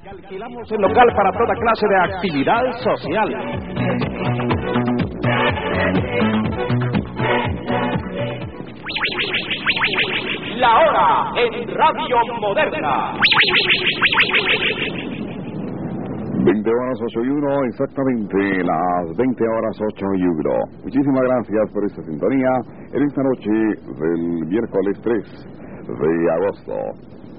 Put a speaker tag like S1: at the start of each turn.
S1: Alquilamos el local para toda clase de actividad social. La hora en Radio Moderna.
S2: 20 horas 8 y 1, exactamente las 20 horas 8 y 1. Muchísimas gracias por esta sintonía en esta noche del miércoles 3 de agosto.